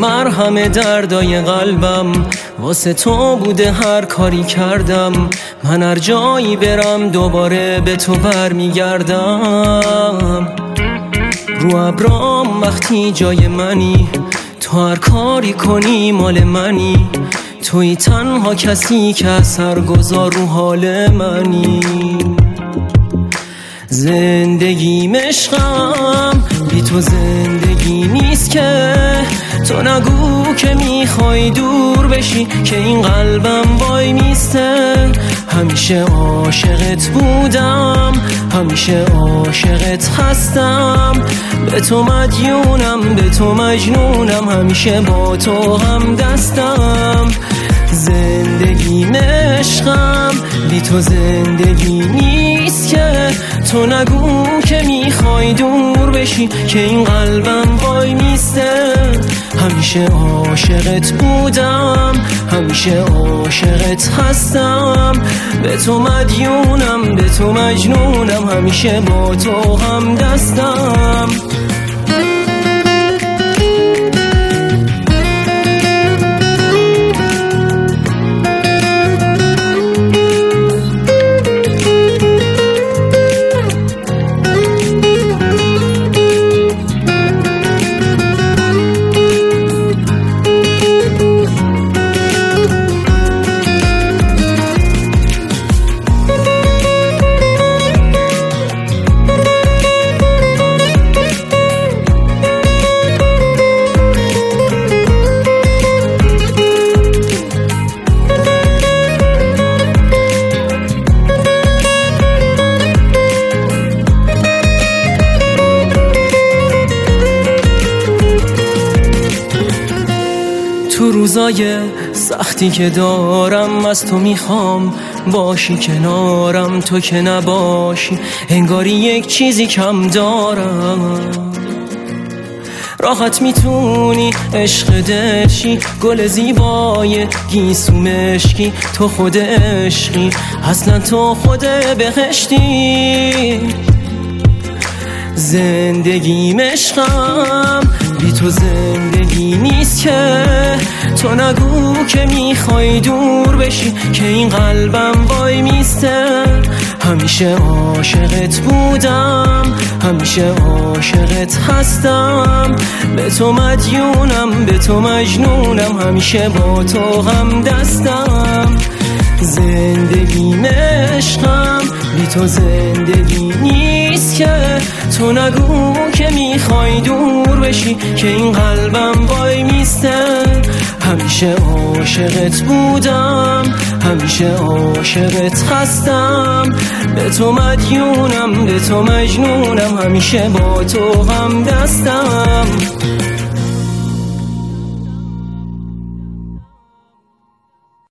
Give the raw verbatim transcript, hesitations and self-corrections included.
مرهم دردای قلبم، واسه تو بوده هر کاری کردم. من هر جایی برم دوباره به تو برمیگردم. رو ابرام وقتی جای منی، تو هر کاری کنی مال منی. توی تنها کسی که اثرگذار رو حال منی. زندگیم عشقم، بی تو زندگی نیست که. تو نگو که میخوای دور بشی که این قلبم وای میسته. همیشه عاشقت بودم، همیشه عاشقت هستم. به تو مدیونم، به تو مجنونم، همیشه با تو هم دستم. زندگیم عشقم، بی تو زندگی نیست که. تو نگو که میخوای دور بشی که این قلبم وای میسته. همیشه عاشقت بودم، همیشه عاشقت هستم. به تو مدیونم، به تو مجنونم، همیشه با تو هم دستم. تو روزای سختی که دارم از تو میخوام باشی کنارم. تو که نباشی انگاری یک چیزی کم دارم. راحت میتونی عشق دلشی، گل زیبای گیسو مشکی. تو خود عشقی، اصلا تو خود بهشتی. زندگیم عشقم، بی تو زندگی نیست که. تو نگو که میخوای دور بشی که این قلبم وای میسته. همیشه عاشقت بودم، همیشه عاشقت هستم. به تو مدیونم، به تو مجنونم، همیشه با تو هم دستم. زندگیم عشقم، بی تو زندگی نیست که. تو نگو که میخوای دور بشی که این قلبم وای میسته. همیشه عاشقت بودم، همیشه عاشقت هستم. به تو مدیونم، به تو مجنونم، همیشه با تو هم دستم.